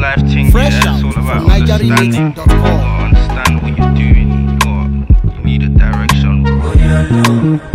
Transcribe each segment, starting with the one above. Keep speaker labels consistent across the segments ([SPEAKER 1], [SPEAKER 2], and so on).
[SPEAKER 1] life thing,
[SPEAKER 2] Fresh
[SPEAKER 1] yeah,
[SPEAKER 2] out
[SPEAKER 1] it's all
[SPEAKER 2] from
[SPEAKER 1] about understanding. You
[SPEAKER 2] NigerRemix.com.
[SPEAKER 1] gotta understand what you're doing. You need a direction, bro.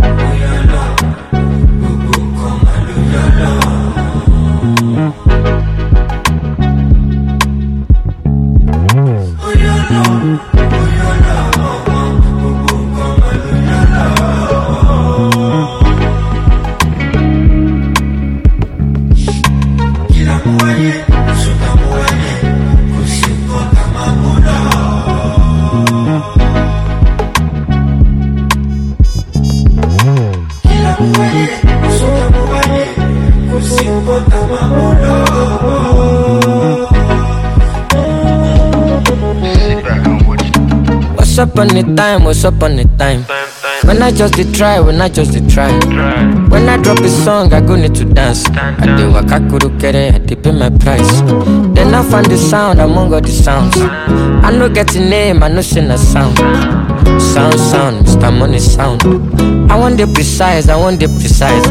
[SPEAKER 3] What's up on the time? What's up on the time? When I just dey try, when I just dey try. When I drop a song, I go need to dance. I dey waka kurukere, I dey pay my price. Then I find the sound among all the sounds. I no get a name, I no sing a sound. Sound, Mr. Money sound. I want the precise, I want the precise.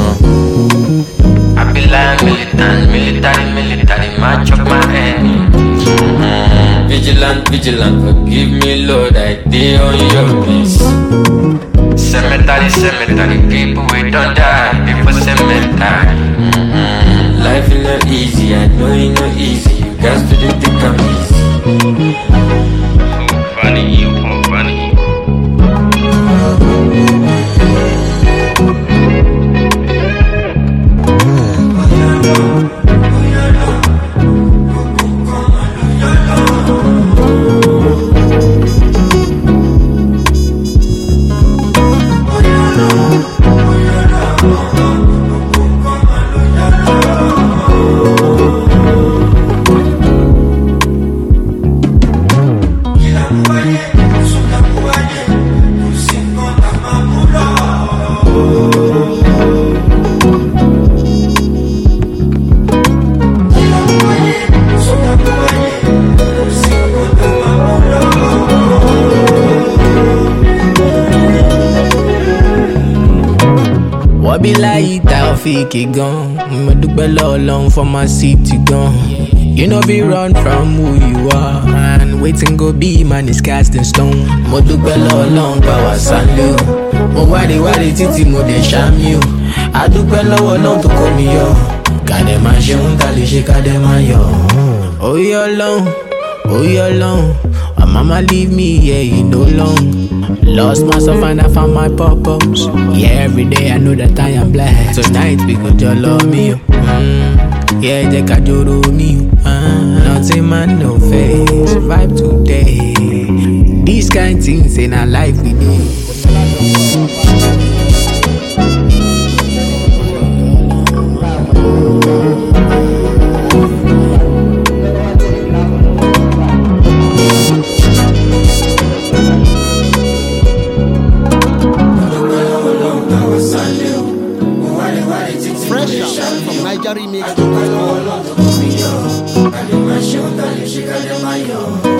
[SPEAKER 3] I be like military, match up my head. Vigilant, forgive me, Lord, I dey on your peace. Cemetery, people we don't die before cemetery. Life is not easy, I know it's not easy. You guys to the think I'm easy.
[SPEAKER 1] So funny, you can't funny.
[SPEAKER 4] Be like Taofik gone. Mo dúpẹ́ lọ́wọ́ Ọlọ́run for my city gone. You know be run from who you are, and waiting go be man is cast in stone. Mo dúpẹ́ lọ́wọ́ Ọlọ́run pa wá sálẹ̀ o. Mo wádìí títí mo dẹ̀ ṣámi o. A dúpẹ́ lọ́wọ́ Ọlọ́run tó kó mi yọ. Kàdé máa ṣeun ká lè ṣe kàdé máa yọ. Oyè Ọlọ́run, my mama leave me here, you no long. Lost myself and I found my purpose. Yeah, every day I know that I am blessed. Tonight because you love me. Yeah, they got you to me. Nothing man, no face. Survive today. These kind things in our life we need.
[SPEAKER 2] Fresh out from NigerRemix.com.